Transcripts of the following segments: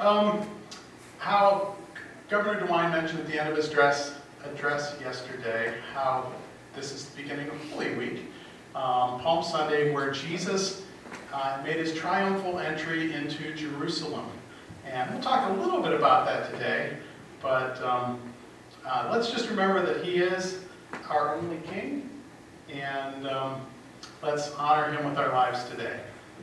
How Governor DeWine mentioned at the end of his address yesterday, how this is the beginning of Holy Week, Palm Sunday, where Jesus made his triumphal entry into Jerusalem. And we'll talk a little bit about that today, but let's just remember that he is our only King, and let's honor him with our lives today.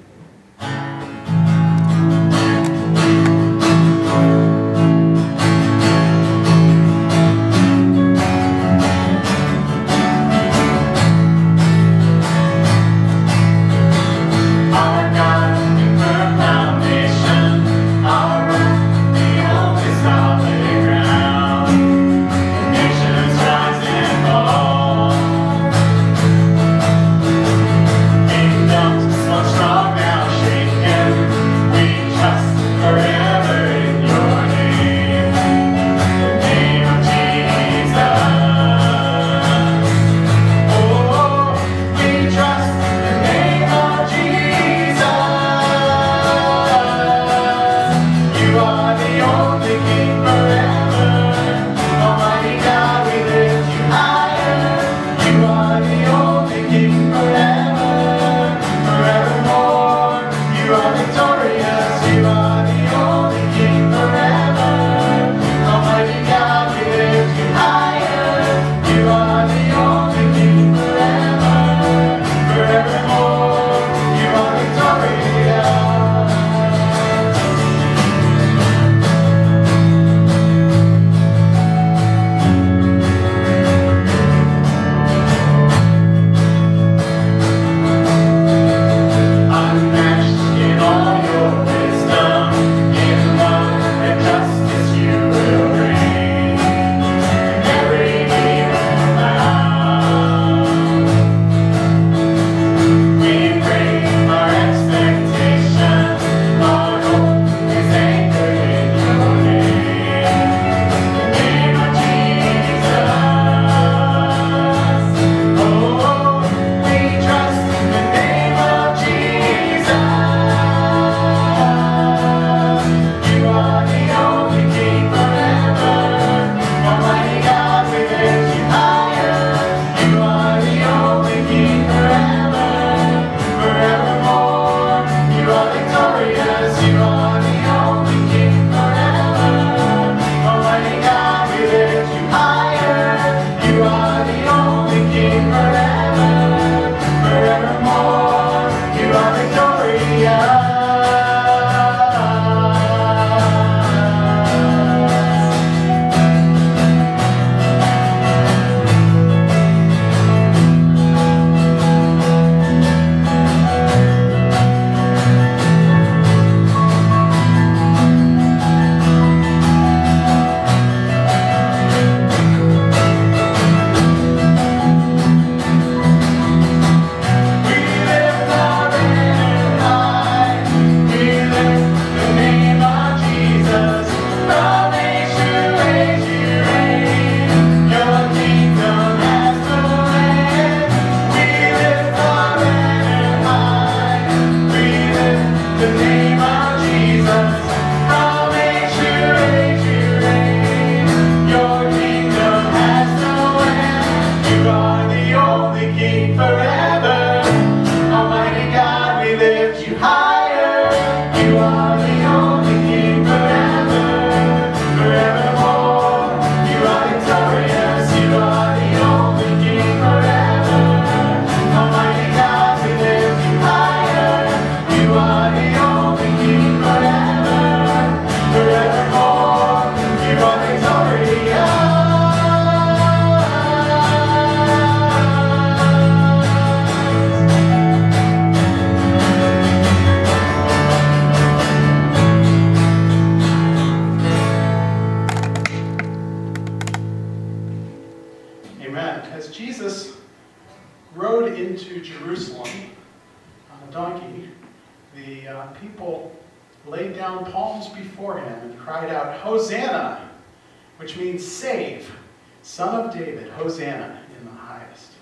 People laid down palms before him and cried out, "Hosanna," which means save, Son of David, Hosanna in the highest.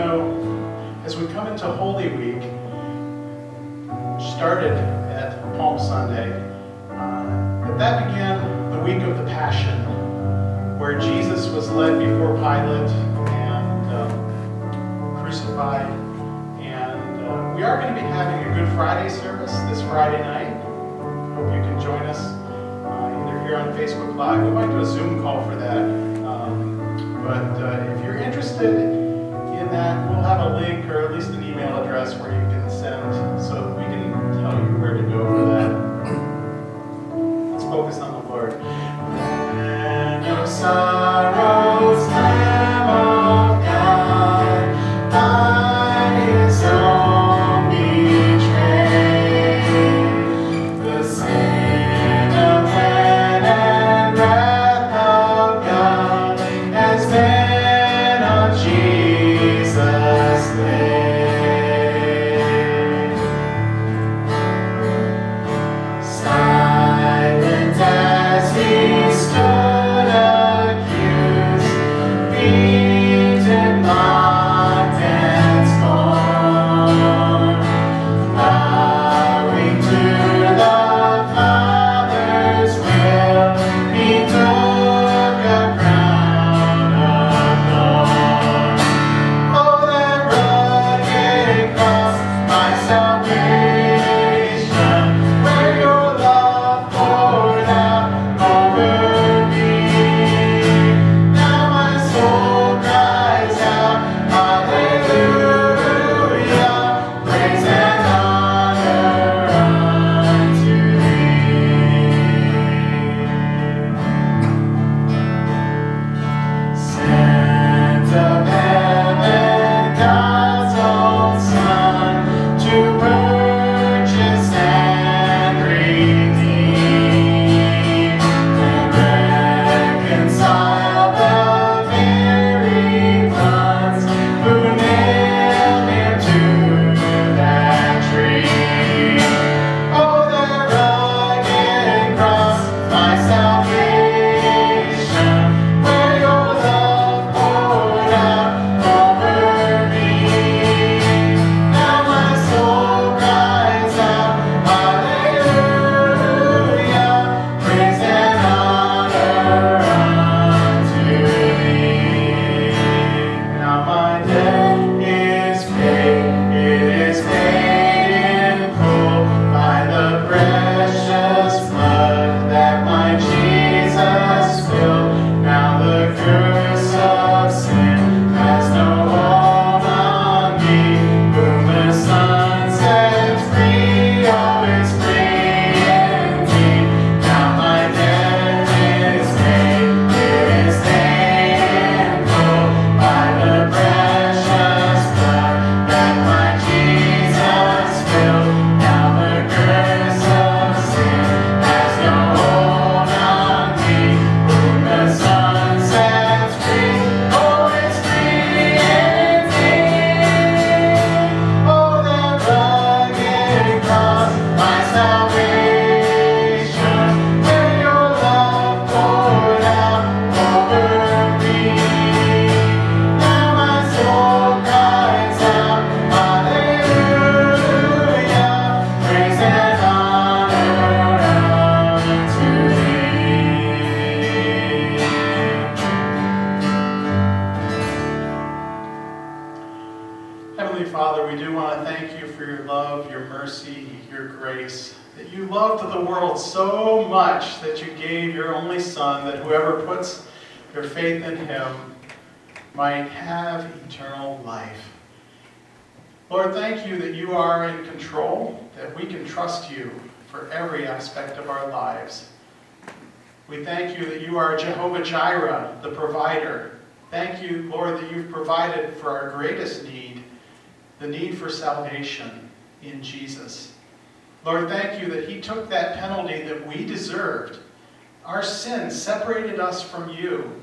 as we come into Holy Week, started at Palm Sunday, but that began the week of the Passion, where Jesus was led before Pilate and crucified. And we are going to be having a Good Friday service this Friday night. Hope you can join us either here on Facebook Live. We might do a Zoom call for that. But if you're interested in that, we'll have a link or at least an email address where you can send so we can tell you where to go for that. Let's focus on the Lord. And no sorrows, Lamb of God, by His own betrayed. The sin of man and wrath of God has been on Jesus laid. Silent as He stood accused, beaten, mocked, and scorned, bowing to the Father's will, He took a crown of thorns. Oh, that rugged cross, my salvation, where your love poured out over me. Now my soul cries out, hallelujah, praise and honor unto Thee. Sent of heaven, God's own Son, to purchase and redeem and reconcile the very ones who nailed Him to that tree. Oh, that rugged cross, my salvation, where your love poured out over me. Now my soul cries out, hallelujah, praise and honor unto Thee. Now my debt is paid, it is paid in full by the precious blood that my Jesus spilled. Now the curse of sin has no hold on me. Whom the Son sets free, oh, it's free indeed. Now my debt is paid, it is paid in full by the precious blood that my Jesus spilled. Now the curse of sin has no hold on me. Whom the Son sets free, oh, it's free indeed. Oh, that rugged cross, my salvation, where your love poured out over me. Now my soul cries out, hallelujah, praise and honor unto Thee. Heavenly Father, we do want to thank you for your love, your mercy, your grace, that you loved the world so much that you gave your only Son, that whoever puts their faith in him might have eternal life. Lord, thank you that you are in control, that we can trust you for every aspect of our lives. We thank you that you are Jehovah Jireh, the provider. Thank you, Lord, that you've provided for our greatest need, the need for salvation in Jesus. Lord, thank you that he took that penalty that we deserved. Our sin separated us from you.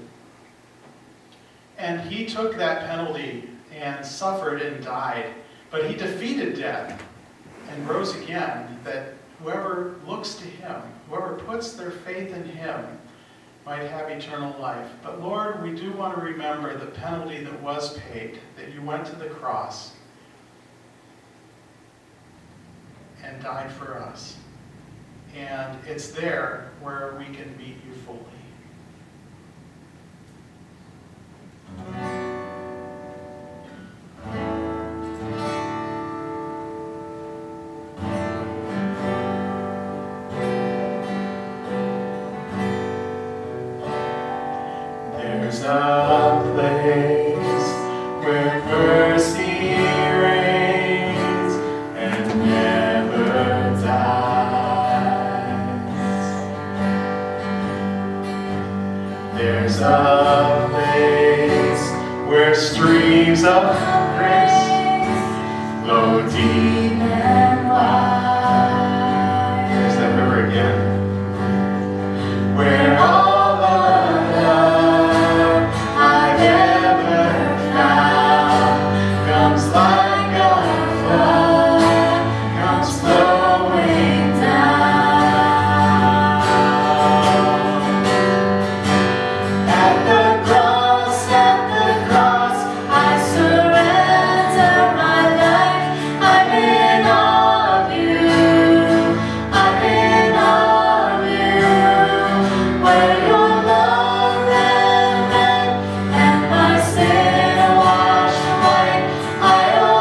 And he took that penalty and suffered and died. But he defeated death and rose again, that whoever looks to him, whoever puts their faith in him, might have eternal life. But Lord, we do want to remember the penalty that was paid, that you went to the cross and died for us. And it's there where we can meet you fully. There's a place where mercy reigns and never dies. There's a place where streams of grace flow deep and wide. There's that river again. Where all the love I've ever found comes like a flood, comes flowing down. At the cross, I surrender my life. I'm in awe of you. I'm in awe of you. Where your love ran red and my sin washed white, I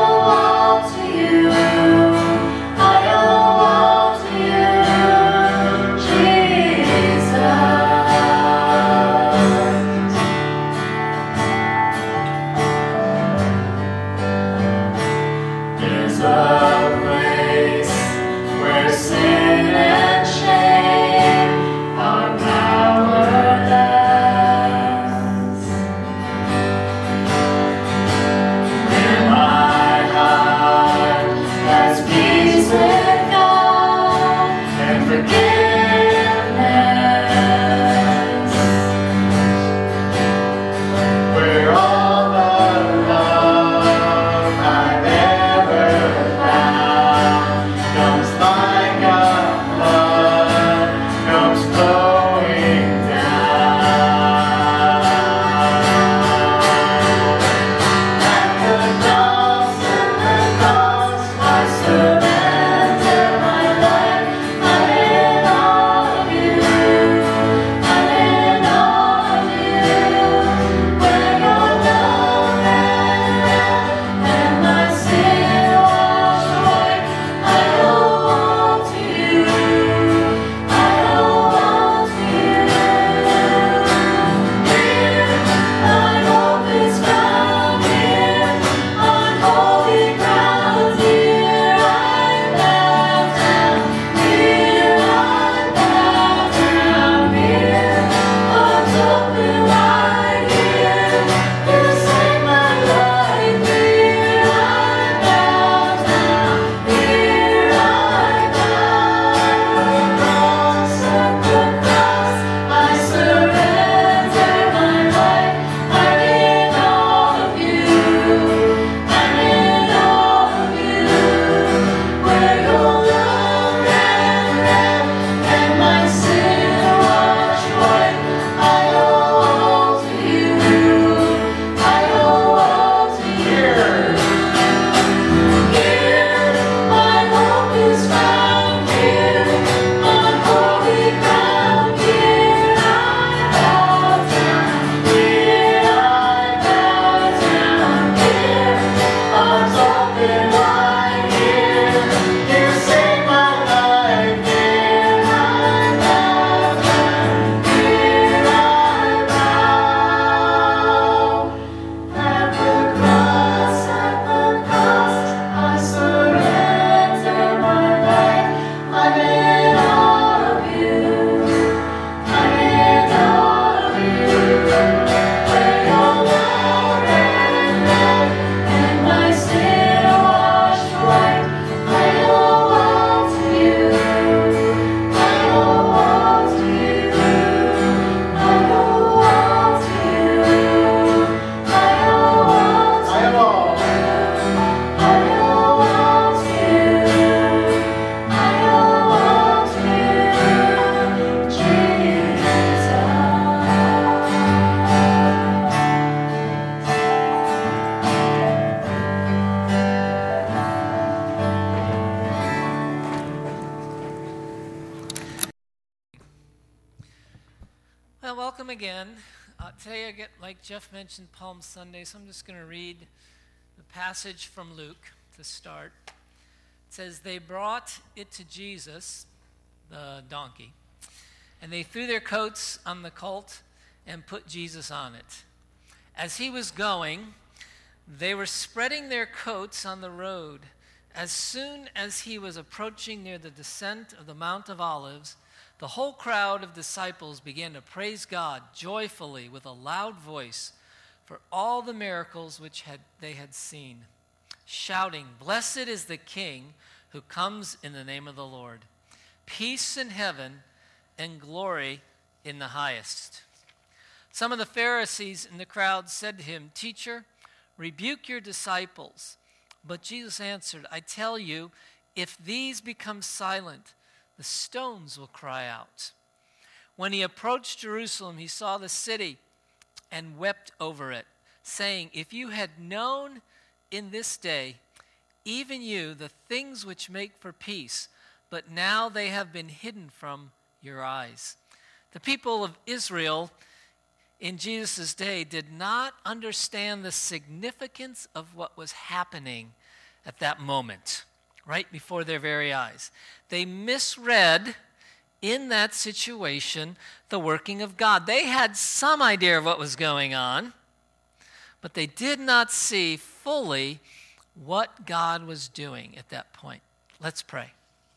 welcome again. Today I get, like Jeff mentioned, Palm Sunday, so I'm just going to read the passage from Luke to start. It says, they brought it to Jesus, the donkey, and they threw their coats on the colt and put Jesus on it. As he was going, they were spreading their coats on the road. As soon as he was approaching near the descent of the Mount of Olives, the whole crowd of disciples began to praise God joyfully with a loud voice for all the miracles which they had seen, shouting, "Blessed is the King who comes in the name of the Lord. Peace in heaven and glory in the highest." Some of the Pharisees in the crowd said to him, "Teacher, rebuke your disciples." But Jesus answered, "I tell you, if these become silent, the stones will cry out." When he approached Jerusalem, he saw the city and wept over it, saying, "If you had known in this day, even you, the things which make for peace, but now they have been hidden from your eyes." The people of Israel in Jesus' day did not understand the significance of what was happening at that moment, right before their very eyes. They misread in that situation the working of God. They had some idea of what was going on, but they did not see fully what God was doing at that point. Let's pray.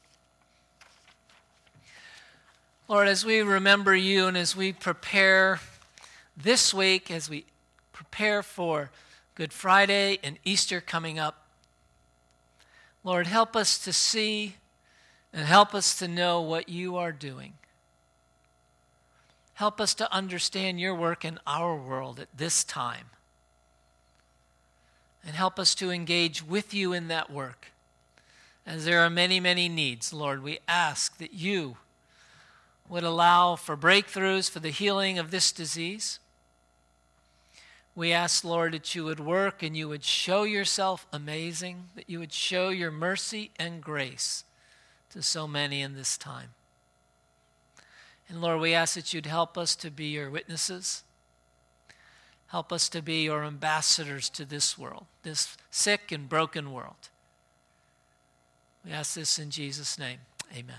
Lord, as we remember you and as we prepare this week, as we prepare for Good Friday and Easter coming up, Lord, help us to see and help us to know what you are doing. Help us to understand your work in our world at this time. And help us to engage with you in that work. As there are many, many needs, Lord, we ask that you would allow for breakthroughs for the healing of this disease. We ask, Lord, that you would work and you would show yourself amazing, that you would show your mercy and grace to so many in this time. And Lord, we ask that you'd help us to be your witnesses. Help us to be your ambassadors to this world, this sick and broken world. We ask this in Jesus' name. Amen.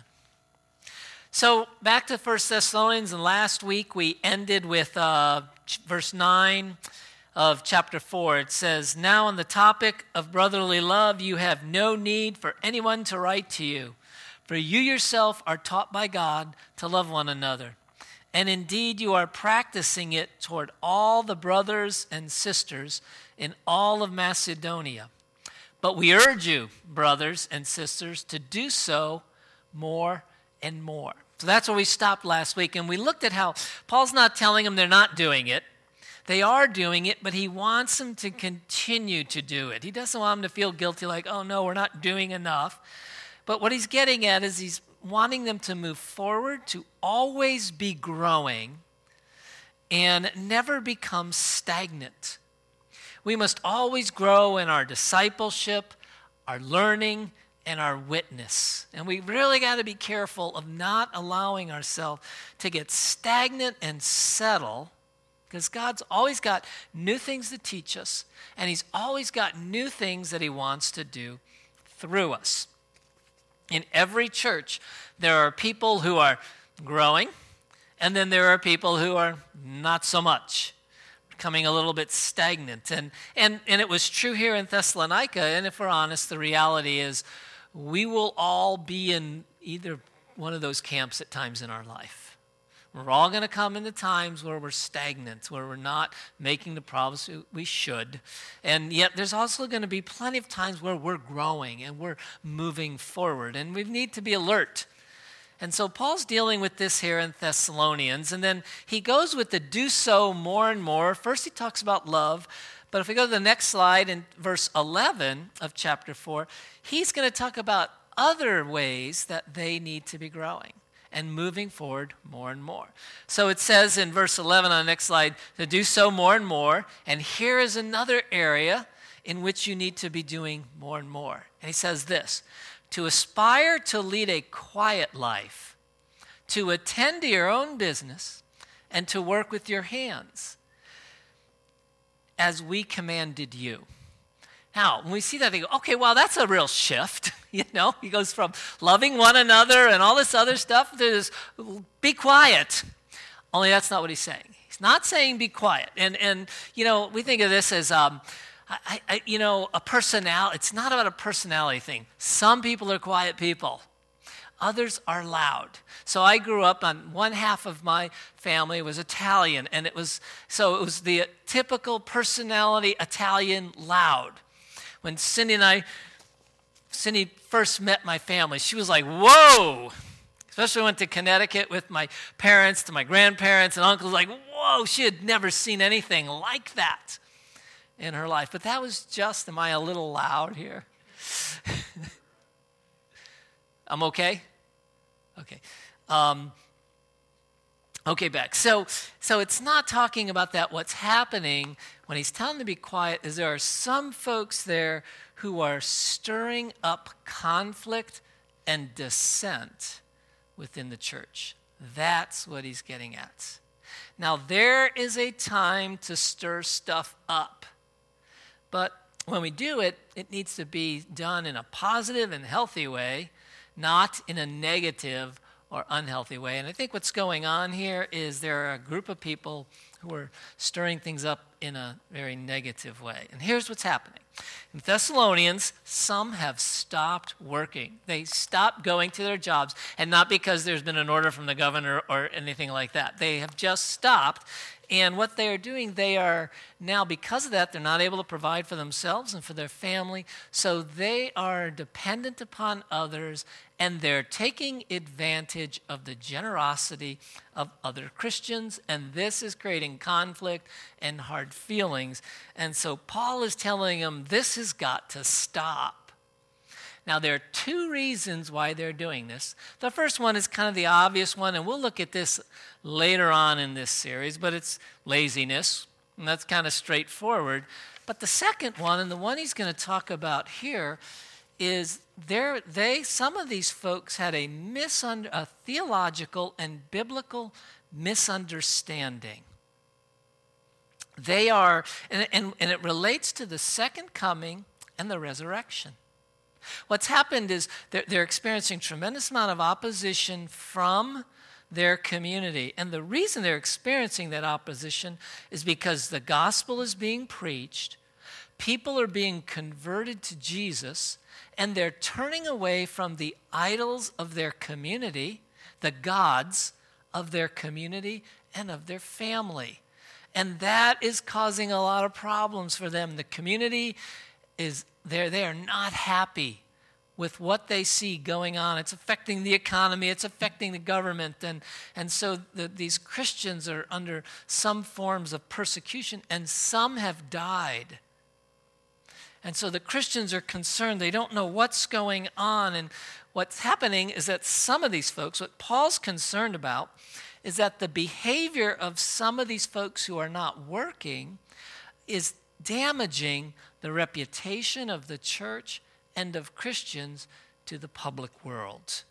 So back to 1 Thessalonians, and last week we ended with verse 9 of chapter 4. It says, "Now on the topic of brotherly love, you have no need for anyone to write to you, for you yourself are taught by God to love one another. And indeed you are practicing it toward all the brothers and sisters in all of Macedonia. But we urge you, brothers and sisters, to do so more and more." So that's where we stopped last week, and we looked at how Paul's not telling them they're not doing it. They are doing it, but he wants them to continue to do it. He doesn't want them to feel guilty like, oh no, we're not doing enough. But what he's getting at is he's wanting them to move forward, to always be growing, and never become stagnant. We must always grow in our discipleship, our learning, and our witness. And we really got to be careful of not allowing ourselves to get stagnant and settle, because God's always got new things to teach us, and he's always got new things that he wants to do through us. In every church, there are people who are growing, and then there are people who are not so much, becoming a little bit stagnant. And it was true here in Thessalonica, and if we're honest, the reality is we will all be in either one of those camps at times in our life. We're all going to come into times where we're stagnant, where we're not making the progress we should. And yet there's also going to be plenty of times where we're growing and we're moving forward. And we need to be alert. And so Paul's dealing with this here in Thessalonians. And then he goes with the do so more and more. First he talks about love. But if we go to the next slide in verse 11 of chapter 4, he's going to talk about other ways that they need to be growing and moving forward more and more. So it says in verse 11 on the next slide, to do so more and more. And here is another area in which you need to be doing more and more. And he says this, to aspire to lead a quiet life, to attend to your own business, and to work with your hands, as we commanded you. Now, when we see that, they go, okay, well, that's a real shift. He goes from loving one another and all this other stuff to this, be quiet. Only that's not what he's saying. He's not saying be quiet. And we think of this as, a personality. It's not about a personality thing. Some people are quiet people. Others are loud. So I grew up on one half of my family was Italian, and it was the typical personality Italian loud. When Cindy first met my family, she was like, whoa! Especially went to Connecticut with my parents, to my grandparents and uncles, like, whoa, she had never seen anything like that in her life. But that was just, am I a little loud here? I'm okay? Okay. Okay, back. So it's not talking about that. What's happening when he's telling them to be quiet is there are some folks there who are stirring up conflict and dissent within the church. That's what he's getting at. Now, there is a time to stir stuff up. But when we do it, it needs to be done in a positive and healthy way, not in a negative or unhealthy way. And I think what's going on here is there are a group of people who are stirring things up in a very negative way. And here's what's happening. In Thessalonians, some have stopped working. They stopped going to their jobs, and not because there's been an order from the governor or anything like that. They have just stopped. And what they are doing, they are now, because of that, they're not able to provide for themselves and for their family. So they are dependent upon others, and they're taking advantage of the generosity of other Christians. And this is creating conflict and hard feelings. And so Paul is telling them this has got to stop. Now, there are two reasons why they're doing this. The first one is kind of the obvious one, and we'll look at this later on in this series, but it's laziness, and that's kind of straightforward. But the second one, and the one he's going to talk about here, is some of these folks had a theological and biblical misunderstanding. They are, and it relates to the second coming and the resurrection. What's happened is they're experiencing tremendous amount of opposition from their community. And the reason they're experiencing that opposition is because the gospel is being preached, people are being converted to Jesus, and they're turning away from the idols of their community, the gods of their community and of their family. And that is causing a lot of problems for them. The community they are not happy with what they see going on. It's affecting the economy. It's affecting the government. And so these Christians are under some forms of persecution, and some have died. And so the Christians are concerned. They don't know what's going on. And what's happening is that some of these folks, what Paul's concerned about, is that the behavior of some of these folks who are not working is damaging the reputation of the church and of Christians to the public world.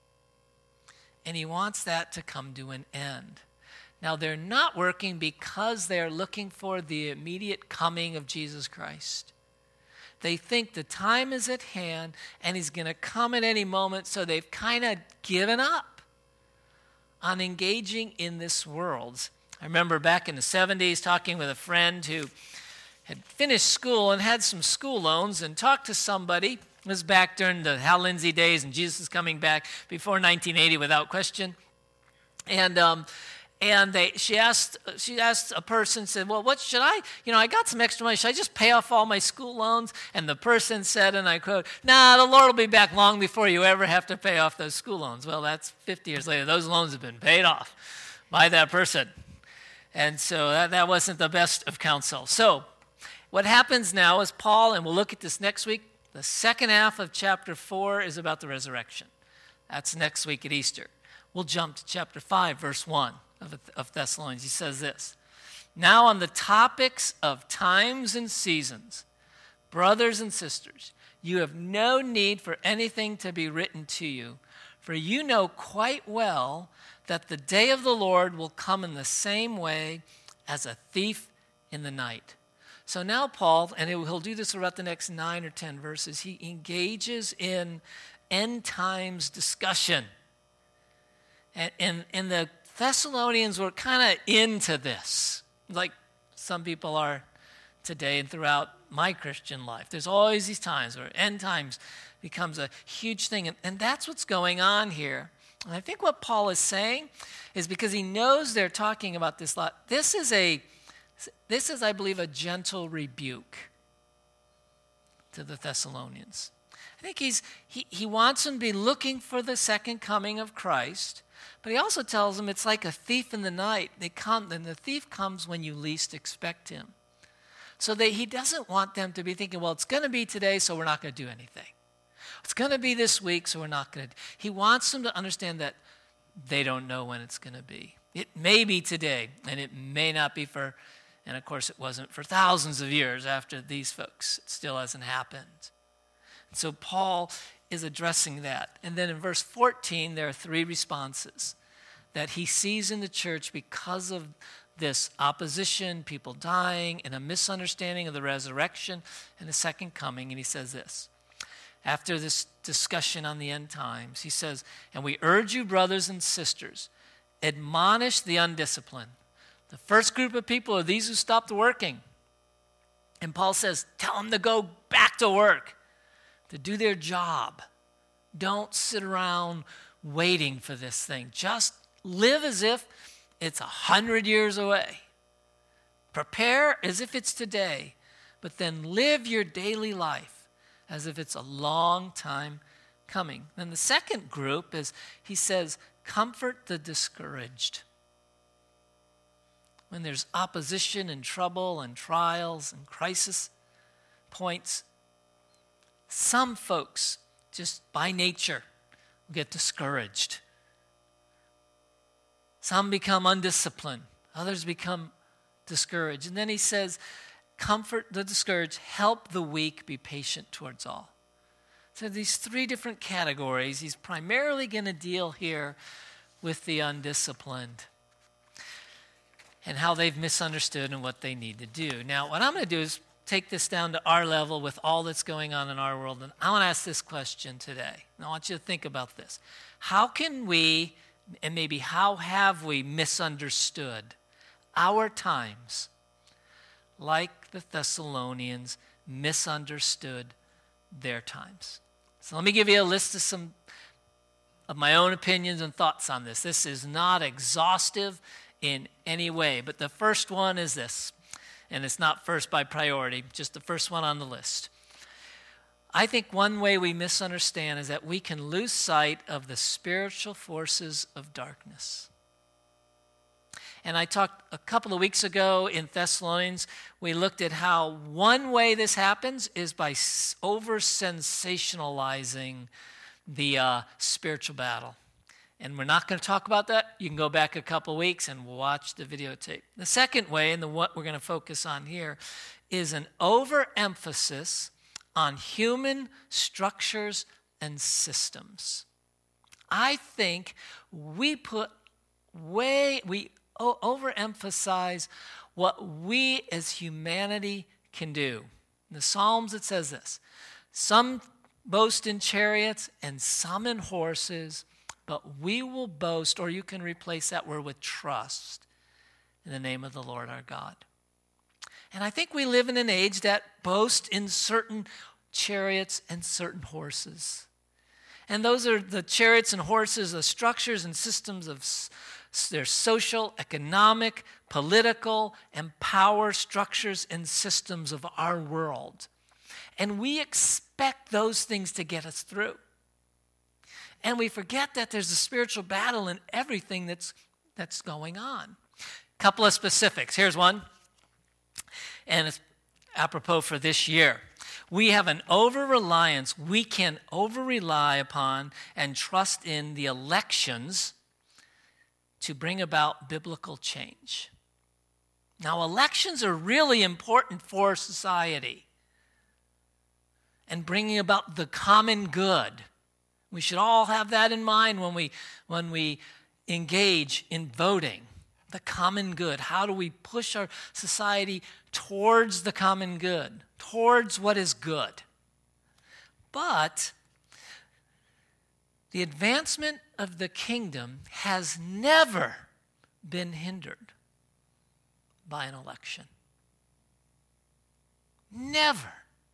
And he wants that to come to an end. Now, they're not working because they're looking for the immediate coming of Jesus Christ. They think the time is at hand and he's going to come at any moment, so they've kind of given up on engaging in this world. I remember back in the 70s talking with a friend who had finished school and had some school loans, and talked to somebody. It was back during the Hal Lindsey days, and Jesus is coming back before 1980 without question. She asked a person, said, well, what should I, I got some extra money. Should I just pay off all my school loans? And the person said, and I quote, nah, the Lord will be back long before you ever have to pay off those school loans. Well, that's 50 years later. Those loans have been paid off by that person. And so that wasn't the best of counsel. So what happens now is Paul, and we'll look at this next week, the second half of chapter 4 is about the resurrection. That's next week at Easter. We'll jump to chapter 5, verse 1 of Thessalonians. He says this, now on the topics of times and seasons, brothers and sisters, you have no need for anything to be written to you, for you know quite well that the day of the Lord will come in the same way as a thief in the night. So now Paul, and he'll do this throughout the next 9 or 10 verses, he engages in end times discussion. And the Thessalonians were kind of into this, like some people are today and throughout my Christian life. There's always these times where end times becomes a huge thing. And that's what's going on here. And I think what Paul is saying is because he knows they're talking about this lot. This is, I believe, a gentle rebuke to the Thessalonians. I think he wants them to be looking for the second coming of Christ, but he also tells them it's like a thief in the night. And the thief comes when you least expect him. So he doesn't want them to be thinking, well, it's going to be today, so we're not going to do anything. It's going to be this week, so we're not going to. He wants them to understand that they don't know when it's going to be. It may be today, and it may not be for, and of course it wasn't for thousands of years after these folks. It still hasn't happened. So Paul is addressing that. And then in verse 14, there are 3 responses that he sees in the church because of this opposition, people dying, and a misunderstanding of the resurrection and the second coming. And he says this. After this discussion on the end times, he says, and we urge you, brothers and sisters, admonish the undisciplined. The first group of people are these who stopped working. And Paul says, tell them to go back to work, to do their job. Don't sit around waiting for this thing. Just live as if it's 100 years away. Prepare as if it's today, but then live your daily life as if it's a long time coming. Then the second group is, he says, comfort the discouraged. When there's opposition and trouble and trials and crisis points, some folks, just by nature, get discouraged. Some become undisciplined. Others become discouraged. And then he says, comfort the discouraged, help the weak, be patient towards all. So these 3 different categories. He's primarily going to deal here with the undisciplined and how they've misunderstood and what they need to do. Now, what I'm going to do is take this down to our level with all that's going on in our world. And I want to ask this question today. And I want you to think about this. How can we, and maybe how have we misunderstood our times like the Thessalonians misunderstood their times? So let me give you a list of some of my own opinions and thoughts on this. This is not exhaustive in any way, but the first one is this, and it's not first by priority, just the first one on the list. I think one way we misunderstand is that we can lose sight of the spiritual forces of darkness. And I talked a couple of weeks ago in Thessalonians, we looked at how one way this happens is by over-sensationalizing the spiritual battle. And we're not going to talk about that. You can go back a couple of weeks and watch the videotape. The second way, and what we're going to focus on here, is an overemphasis on human structures and systems. I think we overemphasize what we as humanity can do. In the Psalms it says this, some boast in chariots and some in horses, but we will boast, or you can replace that word with trust, in the name of the Lord our God. And I think we live in an age that boasts in certain chariots and certain horses. And those are the chariots and horses, the structures and systems of their social, economic, political, and power structures and systems of our world. And we expect those things to get us through. And we forget that there's a spiritual battle in everything that's going on. A couple of specifics. Here's one, and it's apropos for this year. We have an over-reliance. We can over-rely upon and trust in the elections to bring about biblical change. Now, elections are really important for society and bringing about the common good. We should all have that in mind when we engage in voting, the common good? How do we push our society towards the common good, towards what is good? But the advancement of the kingdom has never been hindered by an election. Never.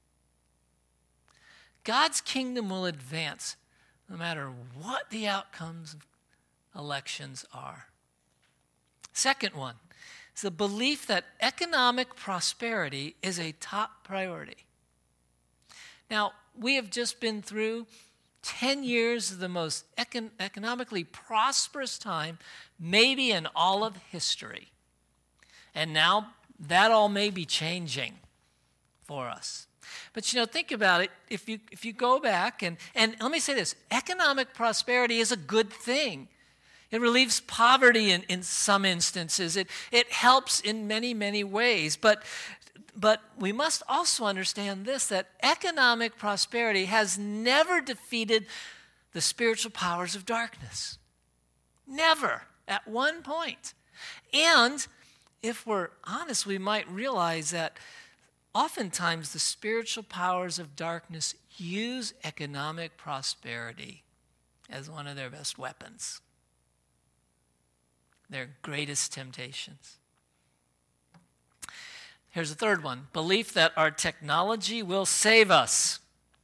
God's kingdom will advance no matter what the outcomes of elections are. Second one is the belief that economic prosperity is a top priority. Now, we have just been through 10 years of the most economically prosperous time, maybe in all of history. And now that all may be changing for us. But think about it. If you go back, and let me say this, economic prosperity is a good thing. It relieves poverty in some instances. It helps in many, many ways. But we must also understand this, that economic prosperity has never defeated the spiritual powers of darkness. Never, at one point. And if we're honest, we might realize that oftentimes the spiritual powers of darkness use economic prosperity as one of their best weapons, their greatest temptations. Here's the third one, belief that our technology will save us.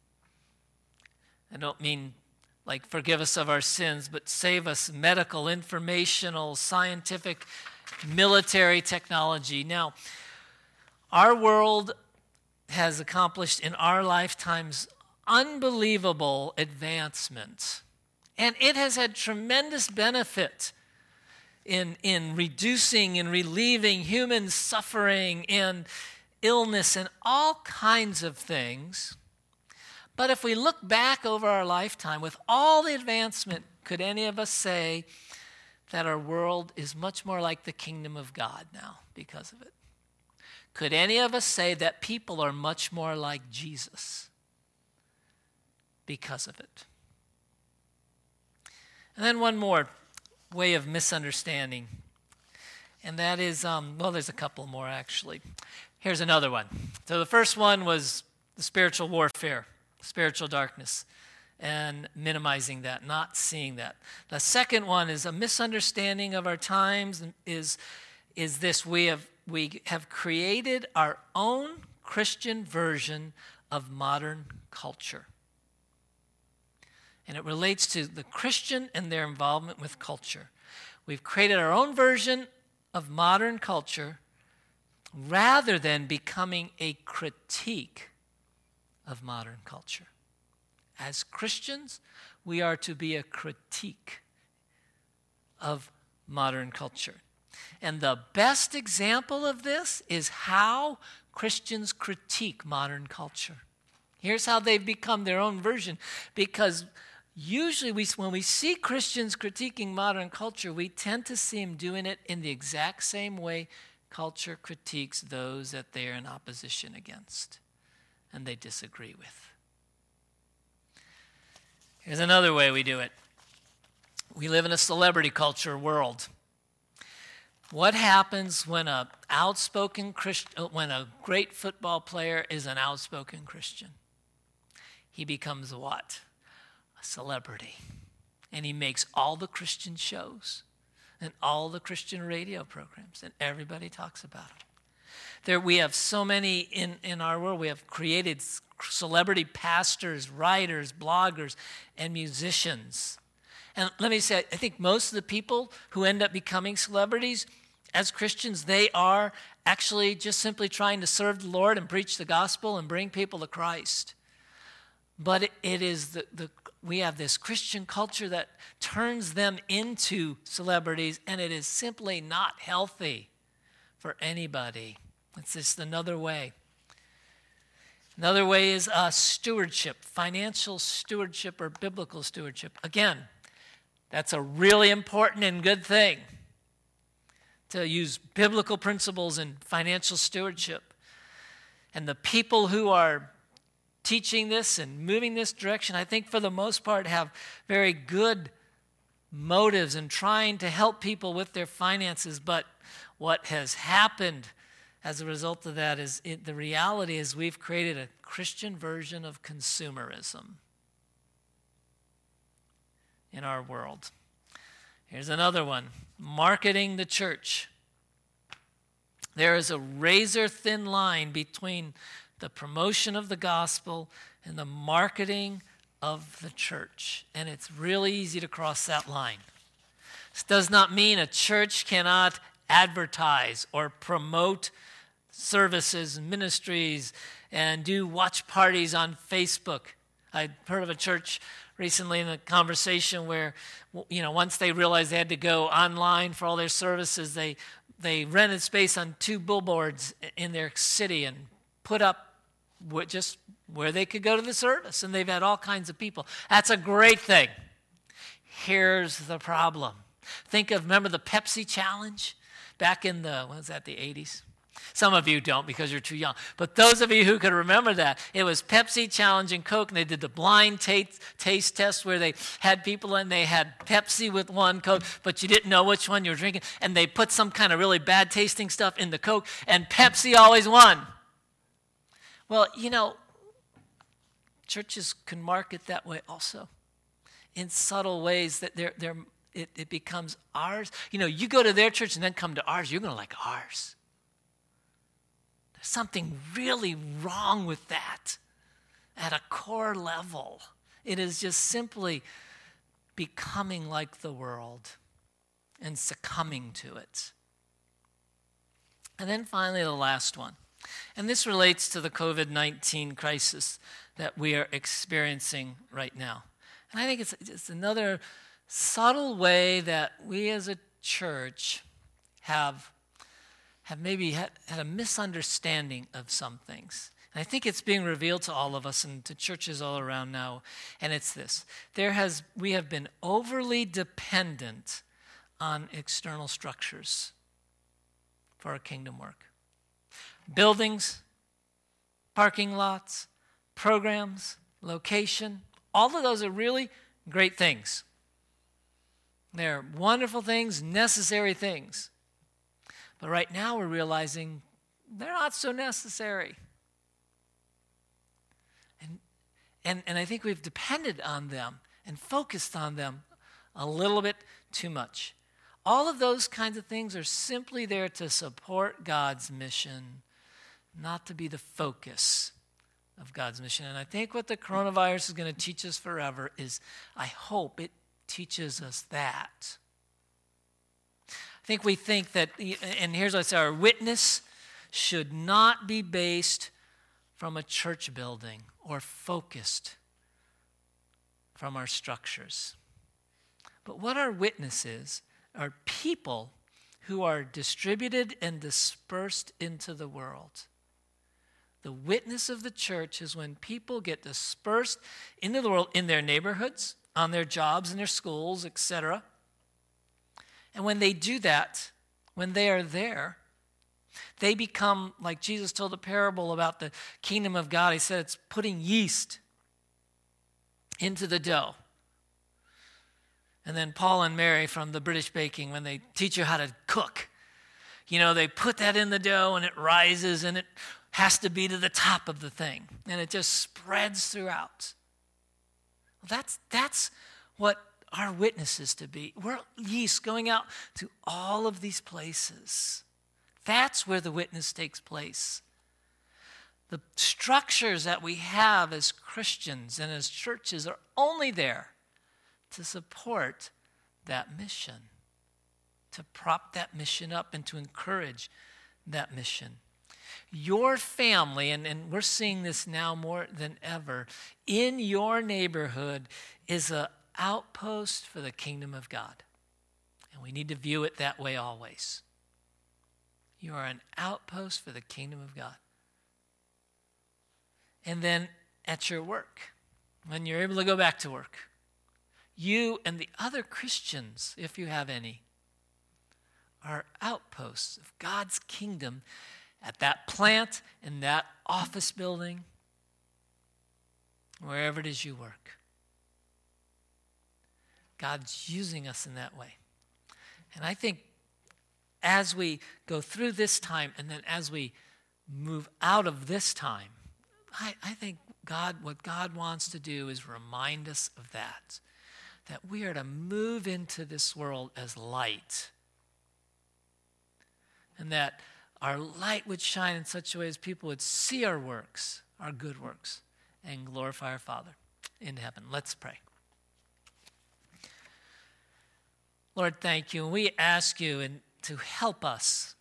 I don't mean like forgive us of our sins, but save us medical, informational, scientific, military technology. Now, our world has accomplished in our lifetimes unbelievable advancement, and it has had tremendous benefit in reducing and relieving human suffering and illness and all kinds of things. But if we look back over our lifetime with all the advancement, could any of us say that our world is much more like the kingdom of God now because of it? Could any of us say that people are much more like Jesus because of it? And then one more way of misunderstanding, and that is, there's a couple more actually. Here's another one. So the first one was the spiritual warfare, spiritual darkness, and minimizing that, not seeing that. The second one is a misunderstanding of our times, is this: we have created our own Christian version of modern culture. And it relates to the Christian and their involvement with culture. We've created our own version of modern culture rather than becoming a critique of modern culture. As Christians, we are to be a critique of modern culture. And the best example of this is how Christians critique modern culture. Here's how they've become their own version, because usually when we see Christians critiquing modern culture, we tend to see them doing it in the exact same way culture critiques those that they are in opposition against and they disagree with. Here's another way we do it. We live in a celebrity culture world. What happens when a great football player is an outspoken Christian? He becomes what? A celebrity. And he makes all the Christian shows and all the Christian radio programs, and everybody talks about him. We have so many in our world. We have created celebrity pastors, writers, bloggers, and musicians. And let me say, I think most of the people who end up becoming celebrities as Christians, they are actually just simply trying to serve the Lord and preach the gospel and bring people to Christ. But it is we have this Christian culture that turns them into celebrities, and it is simply not healthy for anybody. It's just another way. Another way is stewardship, financial stewardship or biblical stewardship. Again, that's a really important and good thing, to use biblical principles in financial stewardship. And the people who are teaching this and moving this direction, I think for the most part have very good motives and trying to help people with their finances. But what has happened as a result of that is the reality is we've created a Christian version of consumerism in our world. Here's another one: marketing the church. There is a razor-thin line between the promotion of the gospel and the marketing of the church, and it's really easy to cross that line. This does not mean a church cannot advertise or promote services and ministries and do watch parties on Facebook. I heard of a church recently in a conversation where, once they realized they had to go online for all their services, they rented space on 2 billboards in their city and put up just where they could go to the service, and they've had all kinds of people. That's a great thing. Here's the problem. Remember the Pepsi challenge back in the 80s? Some of you don't because you're too young. But those of you who could remember that, it was Pepsi challenge and Coke, and they did the blind taste test where they had people and they had Pepsi with one Coke, but you didn't know which one you were drinking, and they put some kind of really bad tasting stuff in the Coke, and Pepsi always won. Well, churches can market that way also, in subtle ways that it becomes ours. You go to their church and then come to ours, you're going to like ours. There's something really wrong with that at a core level. It is just simply becoming like the world and succumbing to it. And then finally, the last one. And this relates to the COVID-19 crisis that we are experiencing right now. And I think it's another subtle way that we as a church have maybe had a misunderstanding of some things. And I think it's being revealed to all of us and to churches all around now. And it's this: we have been overly dependent on external structures for our kingdom work. Buildings, parking lots, programs, location, all of those are really great things. They're wonderful things, necessary things. But right now we're realizing they're not so necessary. And I think we've depended on them and focused on them a little bit too much. All of those kinds of things are simply there to support God's mission, not to be the focus of God's mission. And I think what the coronavirus is going to teach us forever is, I hope it teaches us that. I think we think that, and here's what I say, our witness should not be based from a church building or focused from our structures. But what our witness is are people who are distributed and dispersed into the world. The witness of the church is when people get dispersed into the world in their neighborhoods, on their jobs, in their schools, etc. And when they do that, when they are there, they become, like Jesus told a parable about the kingdom of God. He said it's putting yeast into the dough. And then Paul and Mary from the British Baking, when they teach you how to cook, they put that in the dough and it rises and it has to be to the top of the thing. And it just spreads throughout. That's what our witness is to be. We're yeast going out to all of these places. That's where the witness takes place. The structures that we have as Christians and as churches are only there to support that mission, to prop that mission up and to encourage that mission. Your family, and we're seeing this now more than ever, in your neighborhood is an outpost for the kingdom of God. And we need to view it that way always. You are an outpost for the kingdom of God. And then at your work, when you're able to go back to work, you and the other Christians, if you have any, are outposts of God's kingdom at that plant, in that office building, wherever it is you work. God's using us in that way. And I think as we go through this time and then as we move out of this time, I think what God wants to do is remind us of that we are to move into this world as light. And that our light would shine in such a way as people would see our works, our good works, and glorify our Father in heaven. Let's pray. Lord, thank you. And we ask you to help us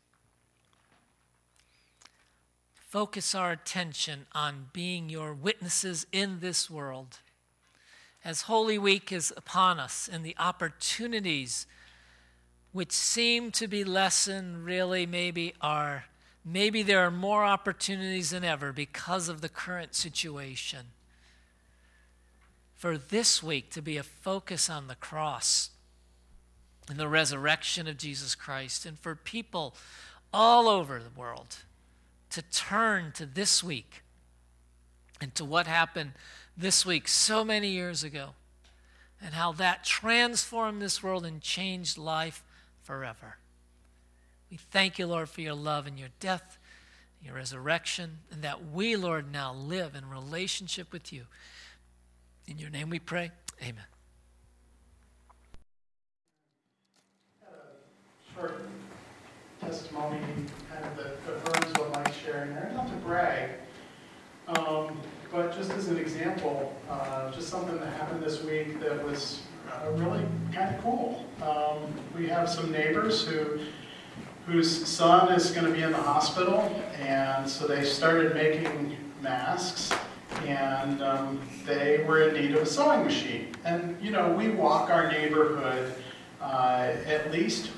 focus our attention on being your witnesses in this world. As Holy Week is upon us and the opportunities which seem to be lessened really maybe there are more opportunities than ever because of the current situation. For this week to be a focus on the cross and the resurrection of Jesus Christ, and for people all over the world to turn to this week and to what happened this week so many years ago and how that transformed this world and changed life forever. We thank you, Lord, for your love and your death, your resurrection, and that we, Lord, now live in relationship with you. In your name we pray. Amen. Short testimony kind of that affirms what Mike's sharing there. Not to brag, but just as an example, just something that happened this week that was really kind of cool. We have some neighbors whose son is going to be in the hospital, and so they started making masks, and they were in need of a sewing machine. And, you know, we walk our neighborhood at least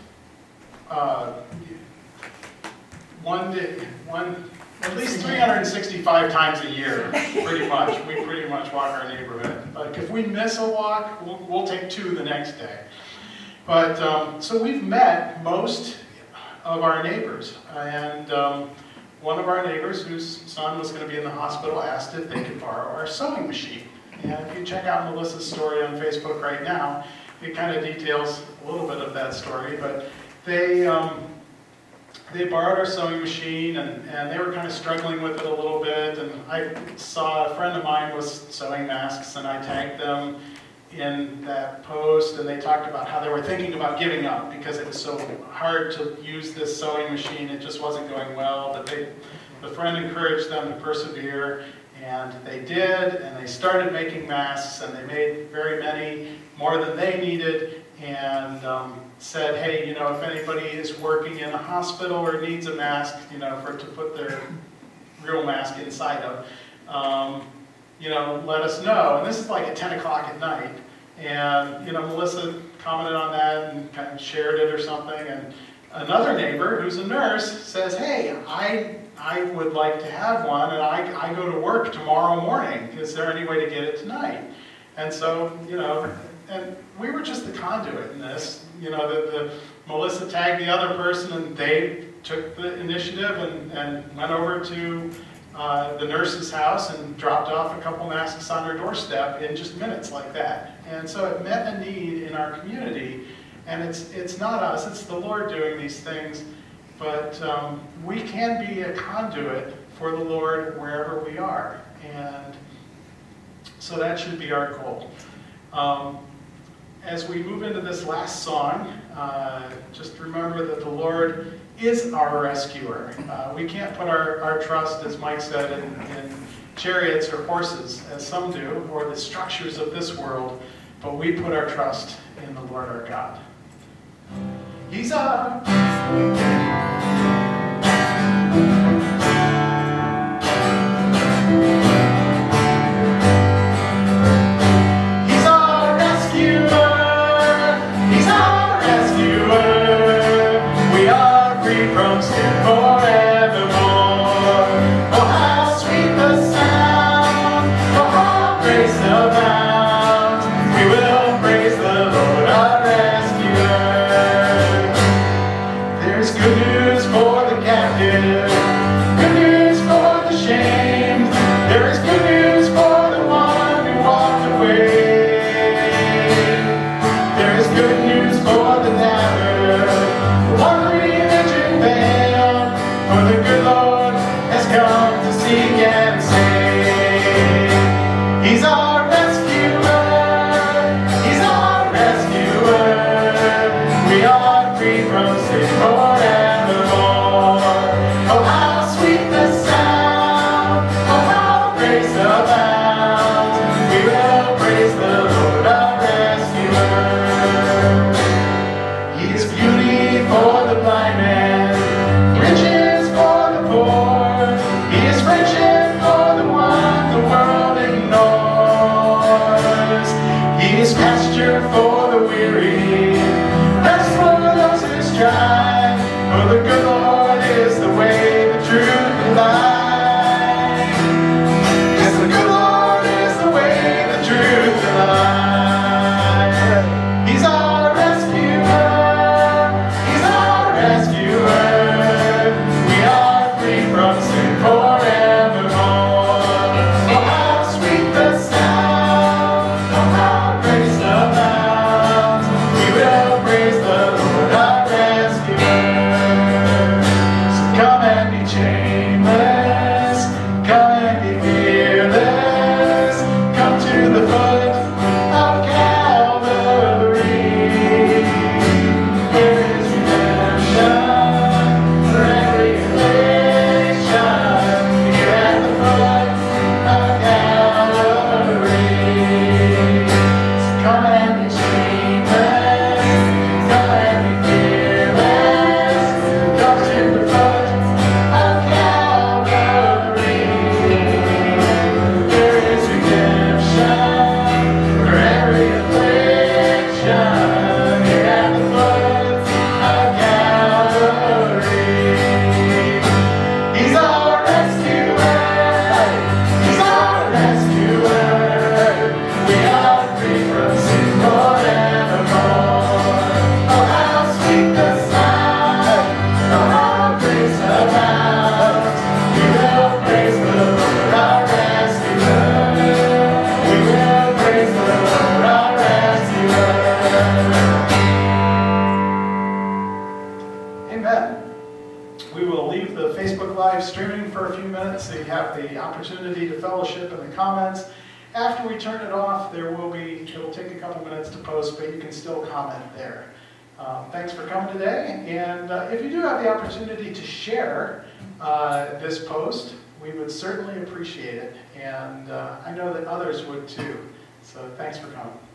at least 365 times a year, pretty much. We pretty much walk our neighborhood. Like if we miss a walk, we'll take two the next day. But so we've met most of our neighbors, and one of our neighbors whose son was going to be in the hospital asked if they could borrow our sewing machine. And if you check out Melissa's story on Facebook right now, it kind of details a little bit of that story, but they borrowed our sewing machine, and they were kind of struggling with it a little bit, and I saw a friend of mine was sewing masks, and I tagged them in that post, and they talked about how they were thinking about giving up because it was so hard to use this sewing machine. It just wasn't going well, but the friend encouraged them to persevere, and they did, and they started making masks, and they made very many, more than they needed, and said, hey, you know, if anybody is working in a hospital or needs a mask, you know, to put their real mask inside of, you know, let us know. And this is like at 10 o'clock at night. And, you know, Melissa commented on that and kind of shared it or something. And another neighbor who's a nurse says, hey, I would like to have one, and I go to work tomorrow morning. Is there any way to get it tonight? And so, you know, and we were just the conduit in this. You know, the Melissa tagged the other person, and they took the initiative and went over to the nurse's house and dropped off a couple masks on her doorstep in just minutes like that. And so it met a need in our community, and it's not us, it's the Lord doing these things, but we can be a conduit for the Lord wherever we are, and so that should be our goal. As we move into this last song, just remember that the Lord is our rescuer. We can't put our trust, as Mike said, in chariots or horses, as some do, or the structures of this world, but we put our trust in the Lord our God. He's our He is pasture for the weary, rest for those who strive. For the good Lord is the way, the truth, and life. Yes, the good Lord is the way, the truth, and life. He's our rescuer. He's our rescuer. We are free from sin forevermore. Oh, how sweet the sound! Oh, how grace abounds! We will praise the Lord, our rescuer. So come and be chainless. Come and be fearless. Come to the foot of Calvary. There is redemption for every affliction. Here at the foot of Calvary. So come and be chainless. Come and be fearless. Come to the foot of Calvary. There is redemption for every affliction. Here at the foot of Calvary. He's our rescuer. He's our rescuer. We are free from sin forevermore. Oh, how sweet the sound! Oh, how grace abounds! We will praise the Lord, our rescuer. We will praise the Lord, our rescuer. Amen. We will leave the Facebook Live streaming for a few minutes so you have the opportunity to fellowship in the comments. After we turn it off, it'll take a couple minutes to post, but you can still comment there. Thanks for coming today, and if you do have the opportunity to share this post, we would certainly appreciate it, and I know that others would too. So thanks for coming.